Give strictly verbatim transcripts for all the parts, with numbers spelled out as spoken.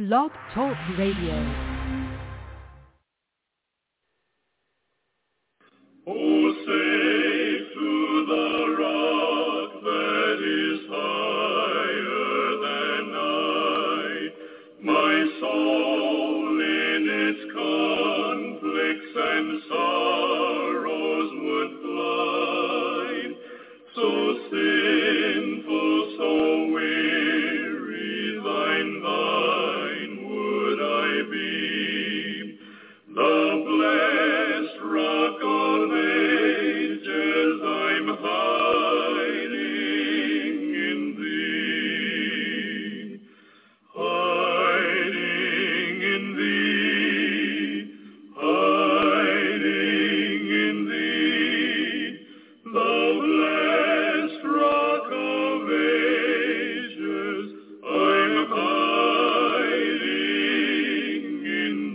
Blog Talk Radio. Oh, say to the rock that is higher than I, my soul in its conflicts and sorrows would fly, so sinful, so weary, thine, thine would I be, the blessed rock of ages, I'm hiding in thee, hiding in thee, hiding in thee, the blessed rock of ages, I'm hiding in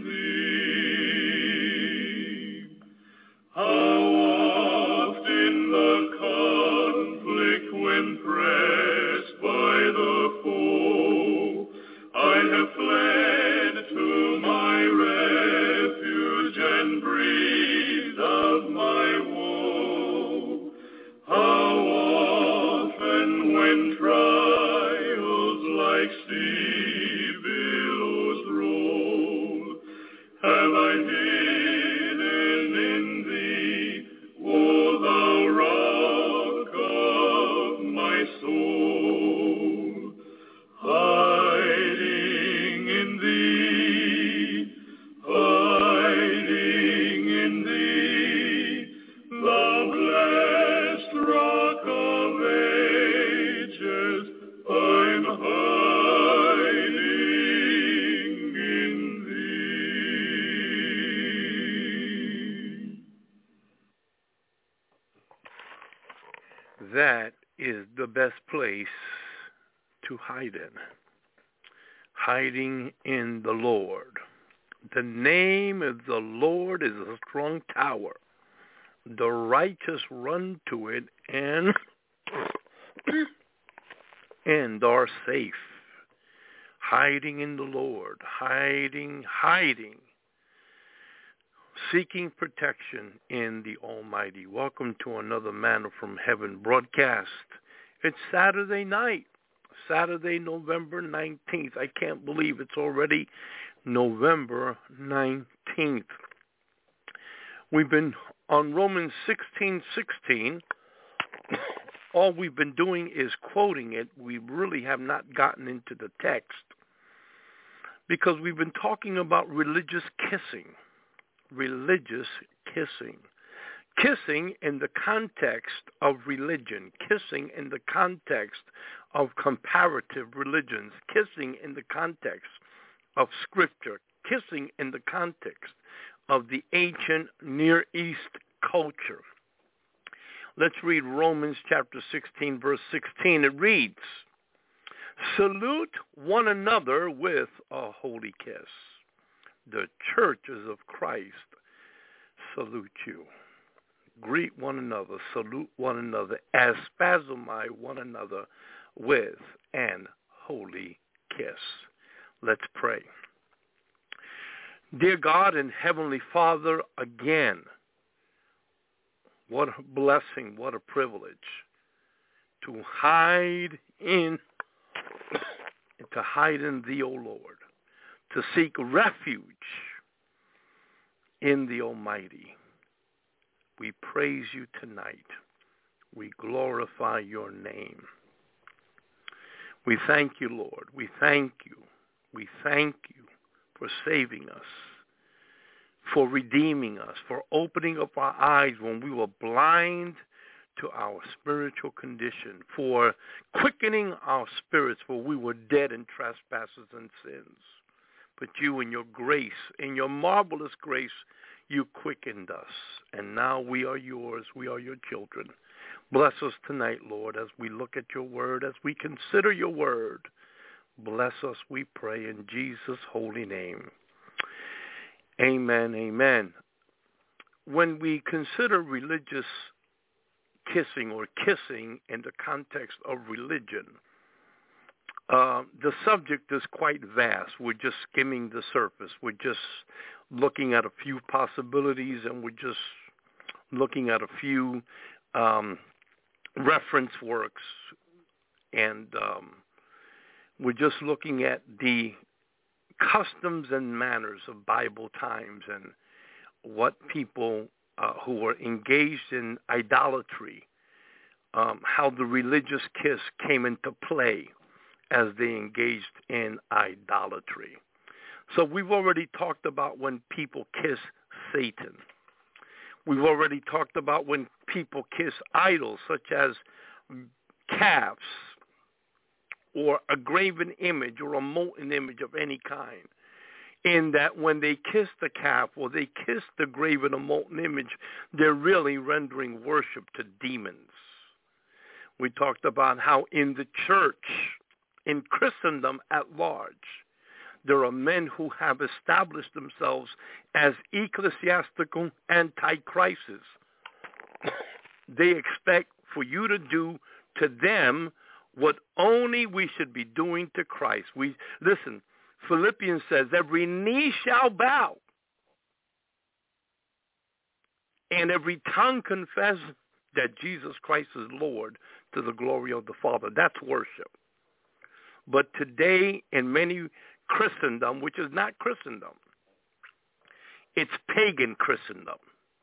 thee. How often the conflict when pressed by the foe, I have fled to my refuge and breathed of my woe. How often when trials like sea billows roll, have I hidden in thee, O thou rock of my soul, hiding in thee, hiding in thee, the blessed rock of ages, I'm hiding in thee. That is the best place to hide in. Hiding in the Lord. The name of the Lord is a strong tower. The righteous run to it and and are safe. Hiding in the Lord. Hiding, hiding. Seeking protection in the Almighty. Welcome to another Manna from Heaven broadcast. It's Saturday night, Saturday, November nineteenth. I can't believe it's already November nineteenth. We've been on Romans sixteen sixteen. All we've been doing is quoting it. We really have not gotten into the text because we've been talking about religious kissing. Religious kissing. Kissing in the context of religion. Kissing in the context of comparative religions. Kissing in the context of Scripture. Kissing in the context of the ancient Near East culture. Let's read Romans chapter sixteen, verse sixteen. It reads, "Salute one another with a holy kiss. The churches of Christ salute you." Greet one another, salute one another, aspasmai one another with an holy kiss. Let's pray. Dear God and Heavenly Father, again, what a blessing, what a privilege to hide in, to hide in Thee, O Lord, to seek refuge in the Almighty. We praise You tonight. We glorify Your name. We thank You, Lord. We thank You. We thank You for saving us, for redeeming us, for opening up our eyes when we were blind to our spiritual condition, for quickening our spirits, for we were dead in trespasses and sins. But You, in Your grace, in Your marvelous grace, You quickened us, and now we are Yours. We are Your children. Bless us tonight, Lord, as we look at Your word, as we consider Your word. Bless us, we pray, in Jesus' holy name. Amen, amen. When we consider religious kissing or kissing in the context of religion, Uh, the subject is quite vast. We're just skimming the surface. We're just looking at a few possibilities, and we're just looking at a few um, reference works, and um, we're just looking at the customs and manners of Bible times and what people uh, who were engaged in idolatry, um, how the religious kiss came into play as they engaged in idolatry. So we've already talked about when people kiss Satan. We've already talked about when people kiss idols, such as calves or a graven image or a molten image of any kind, in that when they kiss the calf or they kiss the graven or molten image, they're really rendering worship to demons. We talked about how in the church, in Christendom at large, there are men who have established themselves as ecclesiastical antichrists. They expect for you to do to them what only we should be doing to Christ. We listen, Philippians says, every knee shall bow and every tongue confess that Jesus Christ is Lord to the glory of the Father. That's worship. But today, in many Christendom, which is not Christendom, it's pagan Christendom.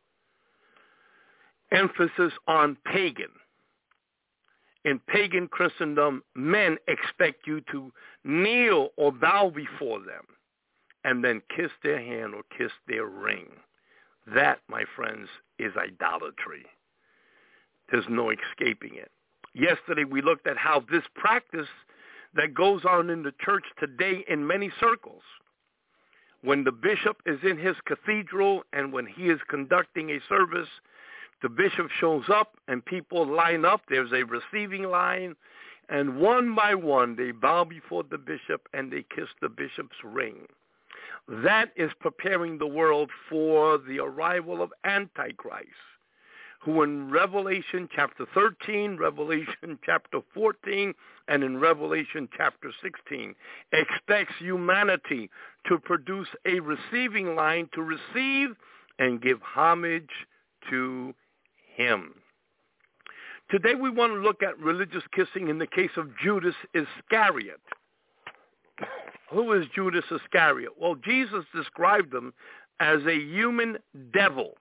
Emphasis on pagan. In pagan Christendom, men expect you to kneel or bow before them and then kiss their hand or kiss their ring. That, my friends, is idolatry. There's no escaping it. Yesterday, we looked at how this practice that goes on in the church today in many circles, when the bishop is in his cathedral and when he is conducting a service, the bishop shows up and people line up. There's a receiving line, and one by one they bow before the bishop and they kiss the bishop's ring. That is preparing the world for the arrival of Antichrist, who in Revelation chapter thirteen, Revelation chapter fourteen, and in Revelation chapter sixteen, expects humanity to produce a receiving line to receive and give homage to him. Today we want to look at religious kissing in the case of Judas Iscariot. Who is Judas Iscariot? Well, Jesus described him as a human devil.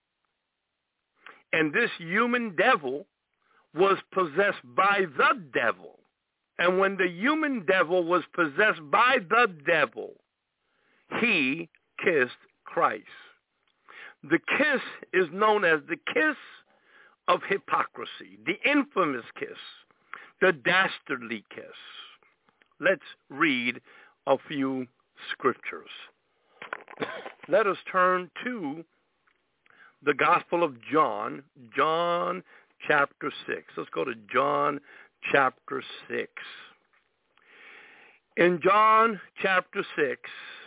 And this human devil was possessed by the devil. And when the human devil was possessed by the devil, he kissed Christ. The kiss is known as the kiss of hypocrisy, the infamous kiss, the dastardly kiss. Let's read a few scriptures. Let us turn to the Gospel of John, John chapter six. Let's go to John chapter six. In John chapter six,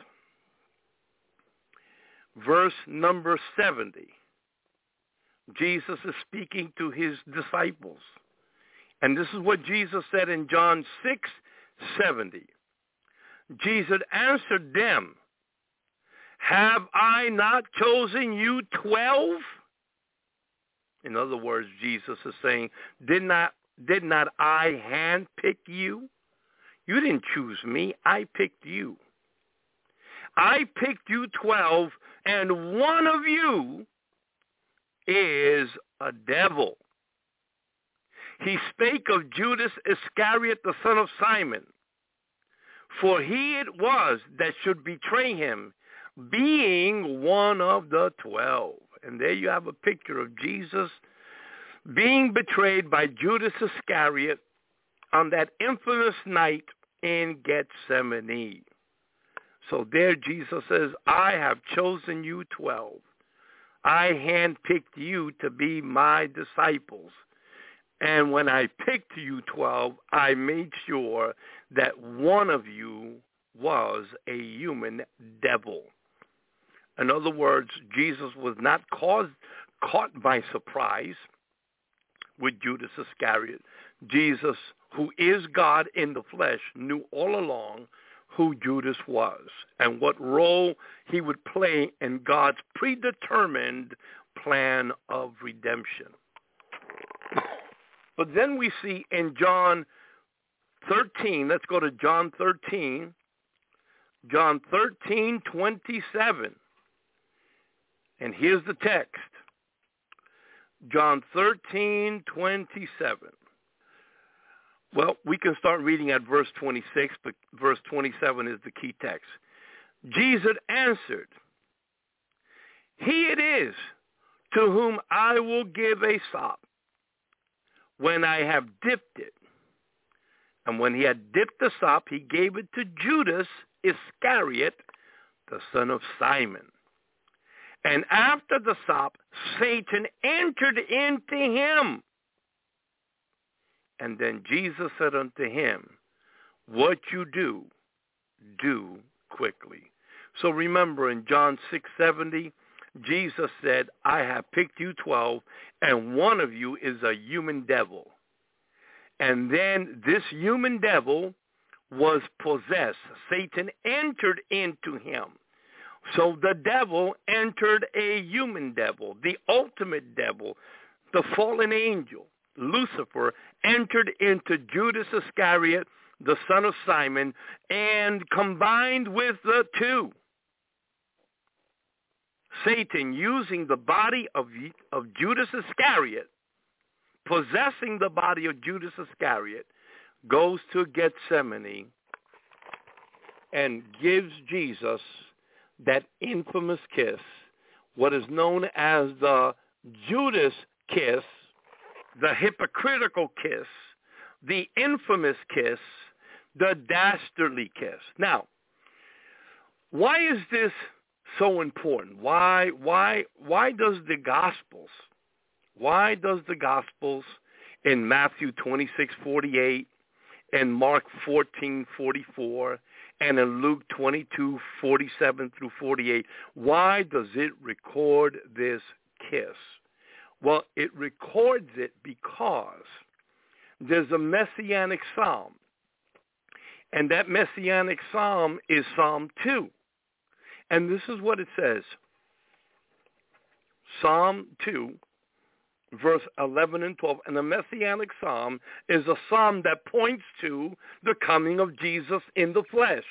verse number seventy, Jesus is speaking to his disciples. And this is what Jesus said in John six seventy. Jesus answered them, have I not chosen you twelve? In other words, Jesus is saying, did not, did not I handpick you? You didn't choose me. I picked you. I picked you twelve, and one of you is a devil. He spake of Judas Iscariot, the son of Simon, for he it was that should betray him, being one of the twelve. And there you have a picture of Jesus being betrayed by Judas Iscariot on that infamous night in Gethsemane. So there Jesus says, I have chosen you twelve. I handpicked you to be my disciples. And when I picked you twelve, I made sure that one of you was a human devil. In other words, Jesus was not caused, caught by surprise with Judas Iscariot. Jesus who is God in the flesh, knew all along who Judas was and what role he would play in God's predetermined plan of redemption. But then we see in John thirteen, let's go to John thirteen, John thirteen, twenty-seven. And here's the text. John thirteen, twenty-seven. Well, we can start reading at verse twenty-six, but verse twenty-seven is the key text. Jesus answered, "He it is to whom I will give a sop when I have dipped it." And when he had dipped the sop, he gave it to Judas Iscariot, the son of Simon. And after the sop, Satan entered into him. And then Jesus said unto him, "What you do, do quickly." So remember in John six seventy, Jesus said, "I have picked you twelve, and one of you is a human devil." And then this human devil was possessed. Satan entered into him. So the devil entered a human devil, the ultimate devil, the fallen angel, Lucifer, entered into Judas Iscariot, the son of Simon, and combined with the two, Satan, using the body of, of Judas Iscariot, possessing the body of Judas Iscariot, goes to Gethsemane and gives Jesus that infamous kiss, what is known as the Judas kiss, the hypocritical kiss, the infamous kiss, the dastardly kiss. Now, why is this so important? Why, why, why does the Gospels, why does the Gospels in Matthew twenty-six forty-eight and Mark fourteen forty-four and in Luke twenty-two forty-seven through forty-eight, why does it record this kiss? Well, it records it because there's a messianic psalm, and that messianic psalm is Psalm two. And this is what it says. Psalm two, verse eleven and twelve. And the messianic psalm is a psalm that points to the coming of Jesus in the flesh.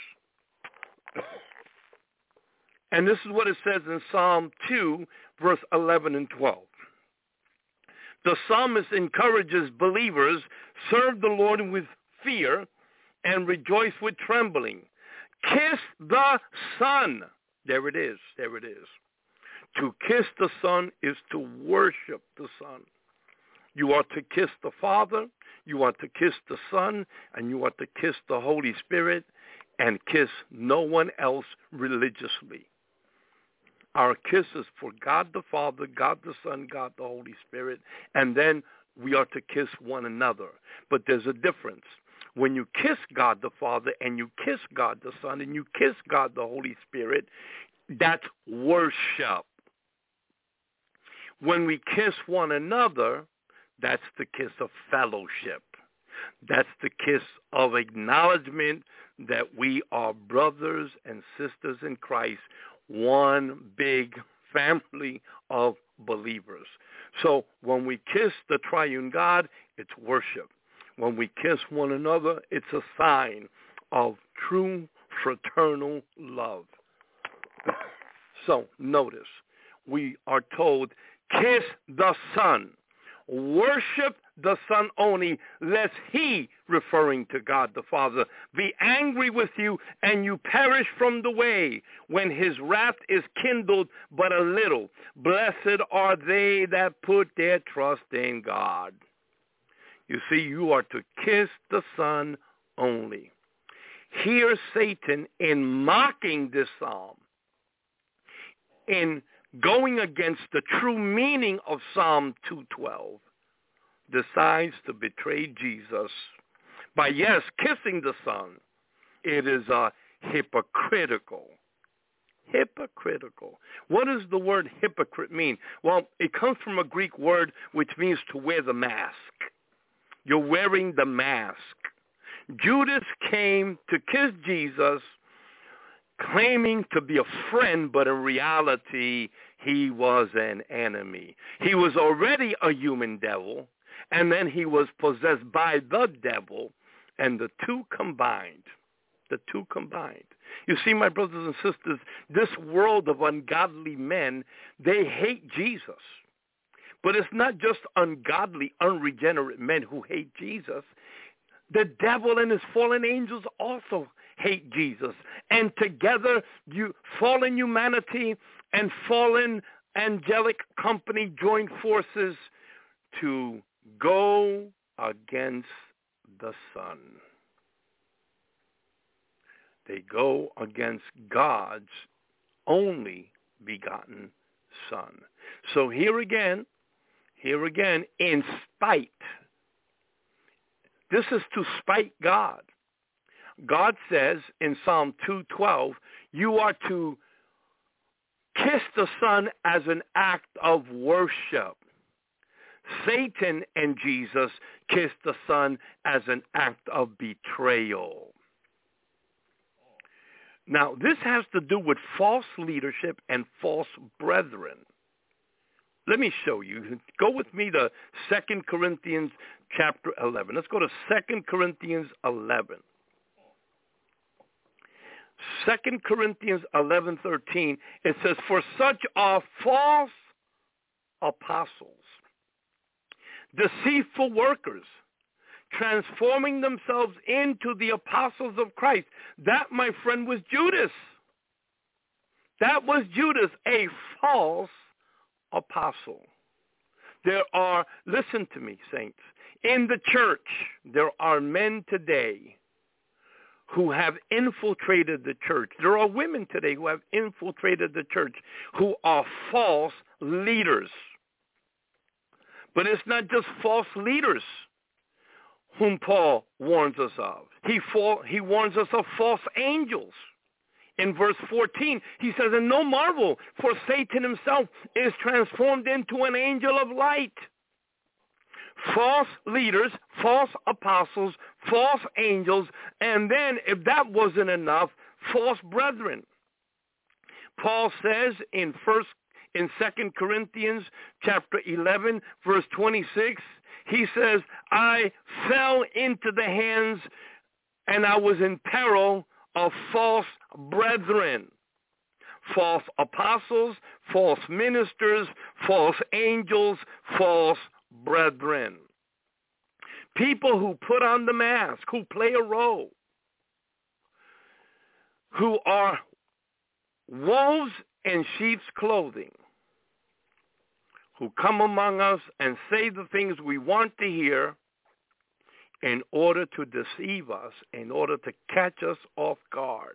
And this is what it says in Psalm two, verse eleven and twelve. The psalmist encourages believers, serve the Lord with fear and rejoice with trembling. Kiss the Son. There it is. There it is. To kiss the Son is to worship the Son. You are to kiss the Father, you are to kiss the Son, and you are to kiss the Holy Spirit, and kiss no one else religiously. Our kiss is for God the Father, God the Son, God the Holy Spirit, and then we are to kiss one another. But there's a difference. When you kiss God the Father and you kiss God the Son and you kiss God the Holy Spirit, that's worship. When we kiss one another, that's the kiss of fellowship. That's the kiss of acknowledgement that we are brothers and sisters in Christ, one big family of believers. So when we kiss the triune God, it's worship. When we kiss one another, it's a sign of true fraternal love. So notice, we are told, kiss the Son. Worship the Son only, lest he, referring to God the Father, be angry with you and you perish from the way when his wrath is kindled but a little. Blessed are they that put their trust in God. You see, you are to kiss the Son only. Here Satan, in mocking this psalm, in going against the true meaning of Psalm two twelve, decides to betray Jesus by, yes, kissing the Son. It is a hypocritical. Hypocritical. What does the word hypocrite mean? Well, it comes from a Greek word which means to wear the mask. You're wearing the mask. Judas came to kiss Jesus, claiming to be a friend, but in reality, he was an enemy. He was already a human devil, and then he was possessed by the devil, and the two combined. The two combined. You see, my brothers and sisters, this world of ungodly men, they hate Jesus. But it's not just ungodly, unregenerate men who hate Jesus. The devil and his fallen angels also hate Jesus. And together, you, fallen humanity and fallen angelic company join forces to go against the Son. They go against God's only begotten Son. So here again, here again, in spite, this is to spite God. God says in Psalm two twelve, you are to kiss the Son as an act of worship. Satan and Jesus kissed the Son as an act of betrayal. Now, this has to do with false leadership and false brethren. Let me show you. Go with me to Second Corinthians chapter eleven. Let's go to Second Corinthians eleven. Second Corinthians eleven thirteen, it says, for such are false apostles, deceitful workers, transforming themselves into the apostles of Christ. That, my friend, was Judas. That was Judas, a false apostle. There are, listen to me, saints, in the church, there are men today who have infiltrated the church. There are women today who have infiltrated the church who are false leaders. But it's not just false leaders whom Paul warns us of. He, fall, he warns us of false angels. In verse fourteen, he says, and no marvel, for Satan himself is transformed into an angel of light. False leaders, false apostles, false angels, and then, if that wasn't enough, false brethren. Paul says in first in Second Corinthians chapter eleven, verse twenty-six, he says, I fell into the hands and I was in peril of false brethren, false apostles, false ministers, false angels, false brethren. People who put on the mask, who play a role, who are wolves in sheep's clothing, who come among us and say the things we want to hear in order to deceive us, in order to catch us off guard.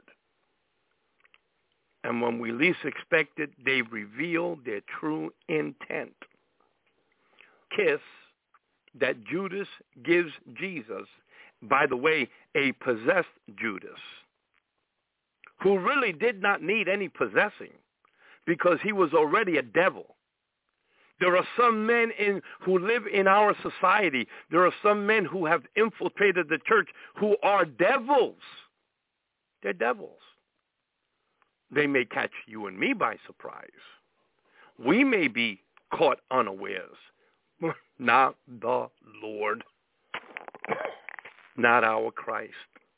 And when we least expect it, they reveal their true intent. Kiss that Judas gives Jesus, by the way, a possessed Judas, who really did not need any possessing because he was already a devil. There are some men in, who live in our society. There are some men who have infiltrated the church who are devils. They're devils. They may catch you and me by surprise. We may be caught unawares. Not the Lord. Not our Christ.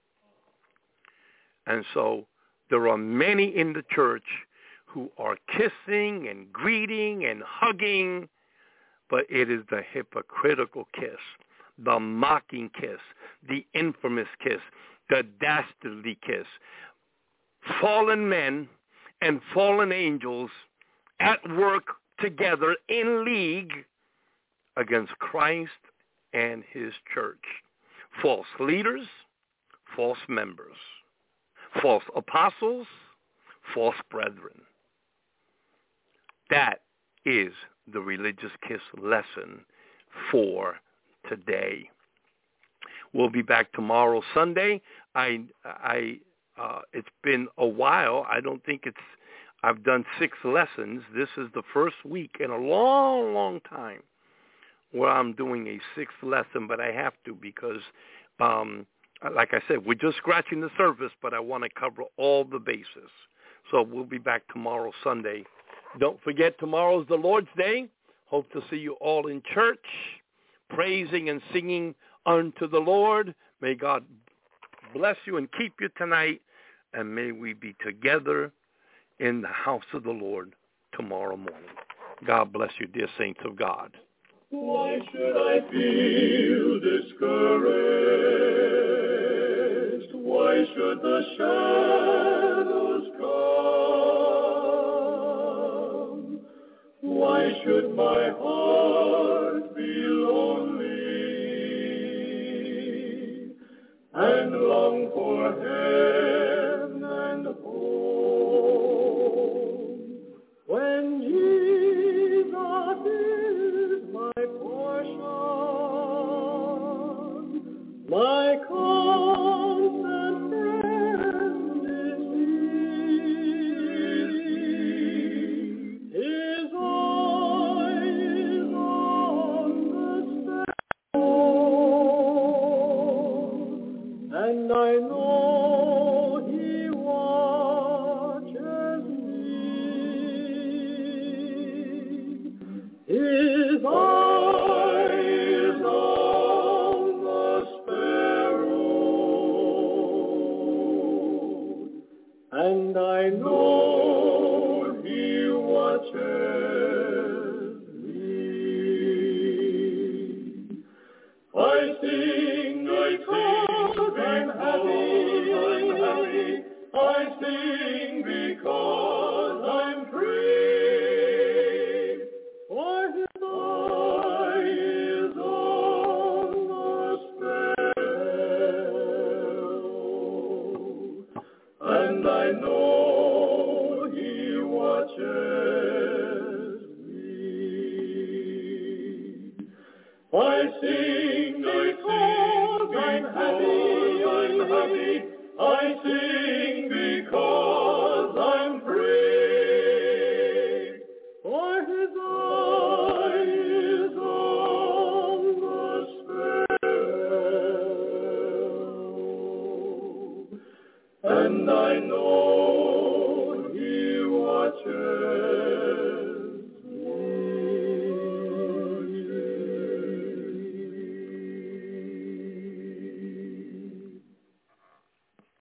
And so there are many in the church who are kissing and greeting and hugging, but it is the hypocritical kiss, the mocking kiss, the infamous kiss, the dastardly kiss. Fallen men and fallen angels at work together in league against Christ and his church. False leaders, false members, false apostles, false brethren. That is the religious kiss lesson for today. We'll be back tomorrow, Sunday. I, I, uh, it's been a while. I don't think it's, I've done six lessons. This is the first week in a long, long time where I'm doing a sixth lesson, but I have to because, um, like I said, we're just scratching the surface, but I want to cover all the bases. So we'll be back tomorrow, Sunday. Don't forget, tomorrow's the Lord's Day. Hope to see you all in church, praising and singing unto the Lord. May God bless you and keep you tonight, and may we be together in the house of the Lord tomorrow morning. God bless you, dear saints of God. Why should I feel discouraged? Why should the shadows come? Why should my heart be lonely and long for heaven and home? When Jesus is my portion, my constant friend is He. His eye is on the sparrow, and I know He watches me. His eye is on the sparrow, and I know He watches me. I sing, I sing, I'm happy, I'm happy. I sing because I'm free. For His eye is on the sparrow, and I know He watches me. I sing, I sing, I'm happy, I'm happy. I sing.